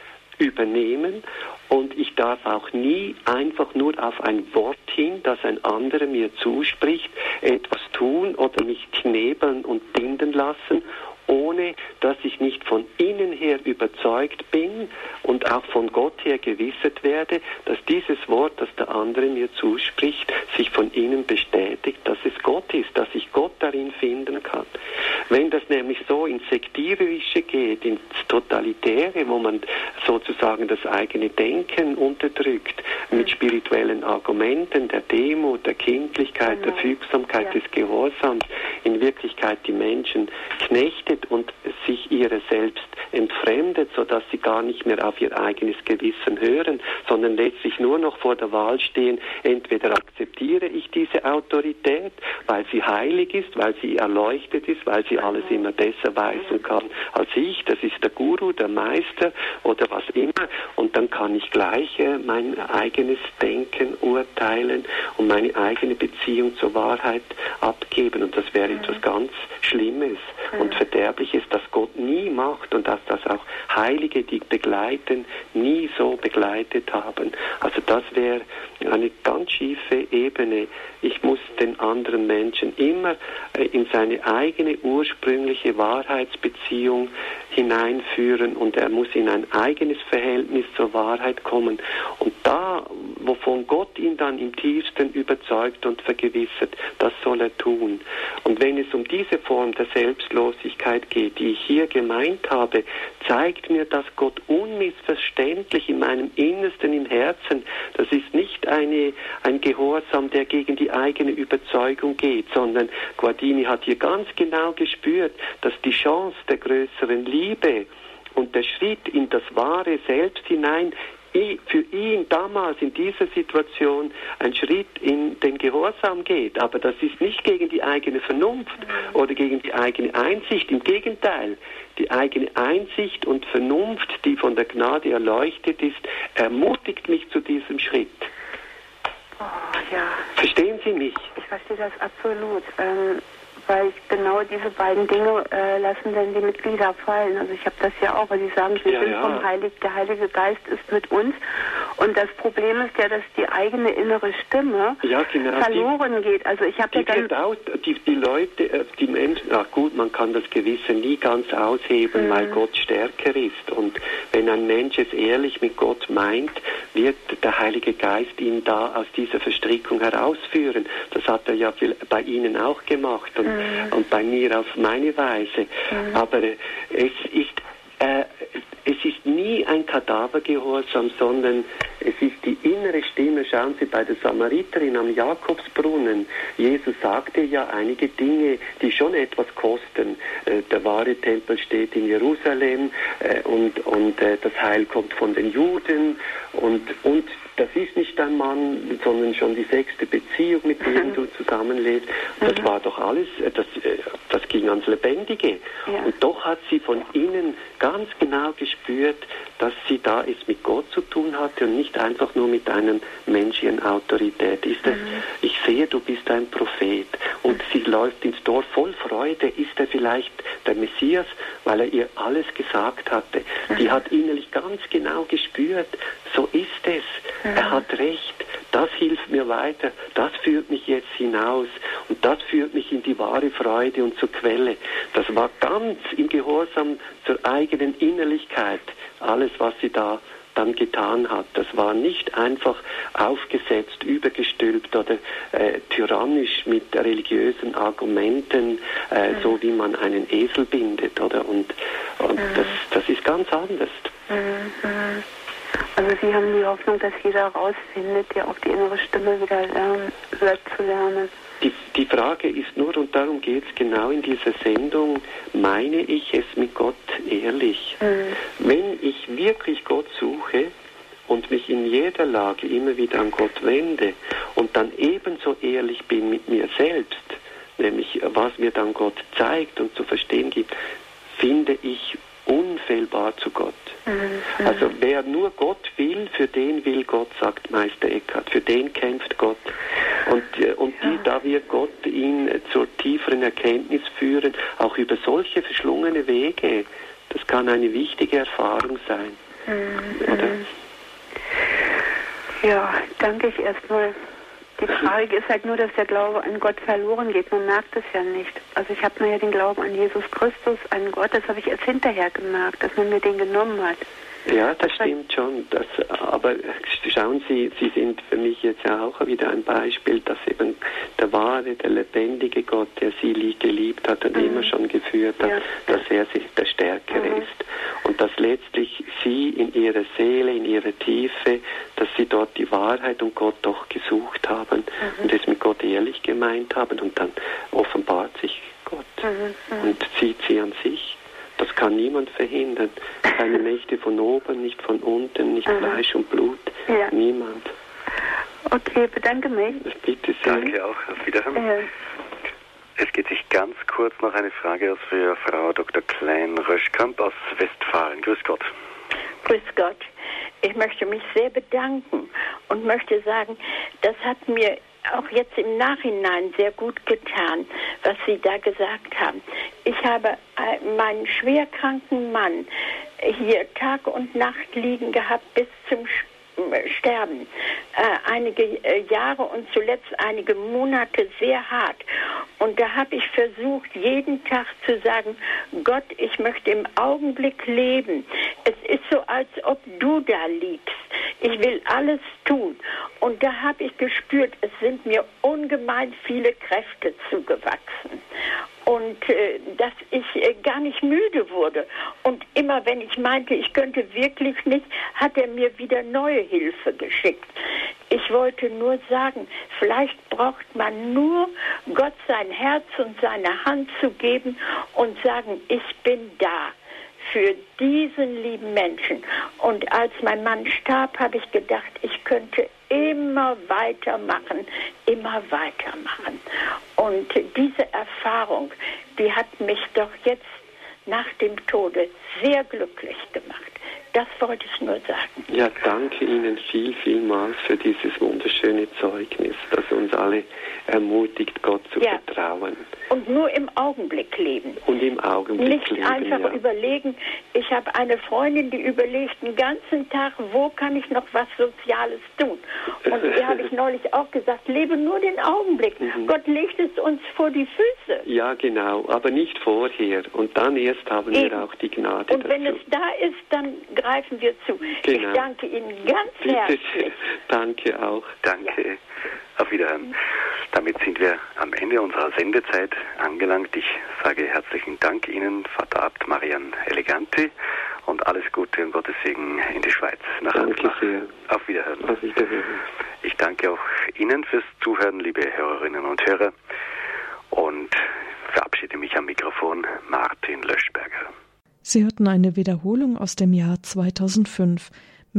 übernehmen und ich darf auch nie einfach nur auf ein Wort hin, das ein anderer mir zuspricht, etwas tun oder mich knebeln und binden lassen, ohne dass ich nicht von innen her überzeugt bin und auch von Gott her gewissert werde, dass dieses Wort, das der andere mir zuspricht, sich von innen bestätigt, dass es Gott ist, dass ich Gott darin finden kann. Wenn das nämlich so ins Sektiererische geht, ins Totalitäre, wo man sozusagen das eigene Denken unterdrückt, mit spirituellen Argumenten, der Demut, der Kindlichkeit, der Fügsamkeit, des Gehorsams, in Wirklichkeit die Menschen knechtet und sich ihrer selbst entfremdet, sodass sie gar nicht mehr auf ihr eigenes Gewissen hören, sondern letztlich nur noch vor der Wahl stehen, entweder akzeptiere ich diese Autorität, weil sie heilig ist, weil sie erleuchtet ist, weil sie alles immer besser weisen kann als ich, das ist der Guru, der Meister oder was immer, und dann kann ich gleich mein eigenes Denken urteilen und meine eigene Beziehung zur Wahrheit abgeben, und das wäre etwas ganz Schlimmes und Verderbliches, das Gott nie macht und dass das auch Heilige, die begleiten, nie so begleitet haben. Also das wäre eine ganz schiefe Ebene. Ich muss den anderen Menschen immer in seine eigene ursprüngliche Wahrheitsbeziehung hineinführen und er muss in ein eigenes Verhältnis zur Wahrheit kommen. Und da, wovon Gott ihn dann im tiefsten überzeugt und vergewissert, das soll er tun. Und wenn es um diese Form der Selbstlosigkeit geht, die ich hier gemeint habe, zeigt mir das Gott unmissverständlich in meinem Innersten, im Herzen. Das ist nicht ein Gehorsam, der gegen die eigene Überzeugung geht, sondern Guardini hat hier ganz genau gespürt, dass die Chance der größeren Liebe und der Schritt in das wahre Selbst hinein für ihn damals in dieser Situation ein Schritt in den Gehorsam geht. Aber das ist nicht gegen die eigene Vernunft oder gegen die eigene Einsicht. Im Gegenteil, die eigene Einsicht und Vernunft, die von der Gnade erleuchtet ist, ermutigt mich zu diesem Schritt. Oh, ja. Verstehen Sie mich? Ich verstehe das absolut. Weil genau diese beiden Dinge lassen dann die Mitglieder fallen. Also ich habe das ja auch, weil sie sagen, wir sind vom Heiligen, der Heilige Geist ist mit uns. Und das Problem ist ja, dass die eigene innere Stimme verloren geht. Also ich habe ja dann... Die Leute, die Menschen, gut, man kann das Gewisse nie ganz aushebeln, weil Gott stärker ist. Und wenn ein Mensch es ehrlich mit Gott meint, wird der Heilige Geist ihn da aus dieser Verstrickung herausführen. Das hat er ja bei Ihnen auch gemacht und bei mir auf meine Weise. Aber es ist nie ein Kadavergehorsam, sondern es ist die innere Stimme. Schauen Sie bei der Samariterin am Jakobsbrunnen. Jesus sagte ja einige Dinge, die schon etwas kosten. Der wahre Tempel steht in Jerusalem und das Heil kommt von den Juden und das ist nicht dein Mann, sondern schon die 6. Beziehung, mit dem du zusammenlebst. Das war doch alles, das ging ans Lebendige. Ja. Und doch hat sie von innen ganz genau gespürt, dass sie da es mit Gott zu tun hatte und nicht einfach nur mit einer menschlichen Autorität. Ich sehe, du bist ein Prophet. Und sie läuft ins Dorf voll Freude. Ist er vielleicht der Messias, weil er ihr alles gesagt hatte? Sie hat innerlich ganz genau gespürt, so ist es. Er hat recht. Das hilft mir weiter. Das führt mich jetzt hinaus. Und das führt mich in die wahre Freude und zur Quelle. Das war ganz im Gehorsam zur eigenen Innerlichkeit. Alles, was sie da dann getan hat. Das war nicht einfach aufgesetzt, übergestülpt oder tyrannisch mit religiösen Argumenten, so wie man einen Esel bindet, oder? Und das ist ganz anders. Also Sie haben die Hoffnung, dass jeder rausfindet, ja auch die innere Stimme wieder zu lernen. Die Frage ist nur, und darum geht es genau in dieser Sendung, meine ich es mit Gott ehrlich? Wenn ich wirklich Gott suche und mich in jeder Lage immer wieder an Gott wende und dann ebenso ehrlich bin mit mir selbst, nämlich was mir dann Gott zeigt und zu verstehen gibt, finde ich unfehlbar zu Gott. Also wer nur Gott will, für den will Gott, sagt Meister Eckhart, für den kämpft Gott. Und da wird Gott ihn zur tieferen Erkenntnis führen, auch über solche verschlungene Wege. Das kann eine wichtige Erfahrung sein. Oder? Ja, danke ich erstmal. Die Frage ist halt nur, dass der Glaube an Gott verloren geht. Man merkt es ja nicht. Also ich habe mir ja den Glauben an Jesus Christus, an Gott, das habe ich erst hinterher gemerkt, dass man mir den genommen hat. Ja, das stimmt schon. Aber schauen Sie, Sie sind für mich jetzt ja auch wieder ein Beispiel, dass eben der wahre, der lebendige Gott, der Sie geliebt hat und immer schon geführt hat, dass er der Stärkere ist. Und dass letztlich Sie in Ihrer Seele, in Ihrer Tiefe, dass Sie dort die Wahrheit und Gott doch gesucht haben und es mit Gott ehrlich gemeint haben und dann offenbart sich Gott und zieht Sie an sich. Das kann niemand verhindern. Keine Mächte von oben, nicht von unten, nicht Fleisch und Blut. Ja. Niemand. Okay, bedanke mich. Bitte sehr. Danke auch. Auf Wiederhören. Es geht sich ganz kurz noch eine Frage aus für Frau Dr. Klein-Röschkamp aus Westfalen. Grüß Gott. Grüß Gott. Ich möchte mich sehr bedanken und möchte sagen, das hat mir auch jetzt im Nachhinein sehr gut getan, was Sie da gesagt haben. Ich habe meinen schwerkranken Mann hier Tag und Nacht liegen gehabt bis zum Sterben. Einige Jahre und zuletzt einige Monate sehr hart. Und da habe ich versucht, jeden Tag zu sagen, Gott, ich möchte im Augenblick leben. Es ist so, als ob du da liegst. Ich will alles tun. Und da habe ich gespürt, es sind mir ungemein viele Kräfte zugewachsen. Und dass ich gar nicht müde wurde. Und immer wenn ich meinte, ich könnte wirklich nicht, hat er mir wieder neue Hilfe geschickt. Ich wollte nur sagen, vielleicht braucht man nur Gott sein Herz und seine Hand zu geben und sagen, ich bin da für diesen lieben Menschen. Und als mein Mann starb, habe ich gedacht, ich könnte immer weitermachen. Und diese Erfahrung, die hat mich doch jetzt nach dem Tode sehr glücklich gemacht. Das wollte ich nur sagen. Ja, danke Ihnen vielmals für dieses wunderschöne Zeugnis, das uns alle ermutigt, Gott zu vertrauen. Und nur im Augenblick leben. Und im Augenblick nicht leben, einfach überlegen. Ich habe eine Freundin, die überlegt den ganzen Tag, wo kann ich noch was Soziales tun? Und ihr habe ich neulich auch gesagt, lebe nur den Augenblick. Gott legt es uns vor die Füße. Ja, genau, aber nicht vorher. Und dann erst haben wir auch die Gnade Und wenn dazu. es da ist, dann greifen wir zu. Genau. Ich danke Ihnen ganz herzlich. Danke auch. Danke. Ja. Auf Wiederhören. Damit sind wir am Ende unserer Sendezeit angelangt. Ich sage herzlichen Dank Ihnen, Vater Abt Marian Eleganti, und alles Gute und Gottes Segen in die Schweiz. Danke sehr. Auf Wiederhören. Auf Wiederhören. Ich danke auch Ihnen fürs Zuhören, liebe Hörerinnen und Hörer, und verabschiede mich am Mikrofon, Martin Löschberger. Sie hörten eine Wiederholung aus dem Jahr 2005.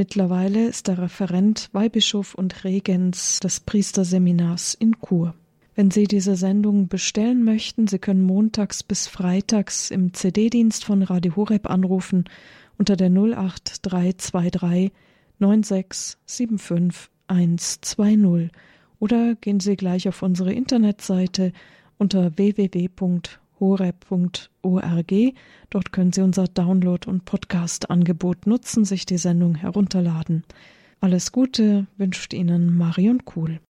Mittlerweile ist er Referent, Weihbischof und Regens des Priesterseminars in Chur. Wenn Sie diese Sendung bestellen möchten, Sie können montags bis freitags im CD-Dienst von Radio Horeb anrufen unter der 08323 9675 120 oder gehen Sie gleich auf unsere Internetseite unter www.horeb.org. Dort können Sie unser Download- und Podcast-Angebot nutzen, sich die Sendung herunterladen. Alles Gute wünscht Ihnen Marion Kuhl.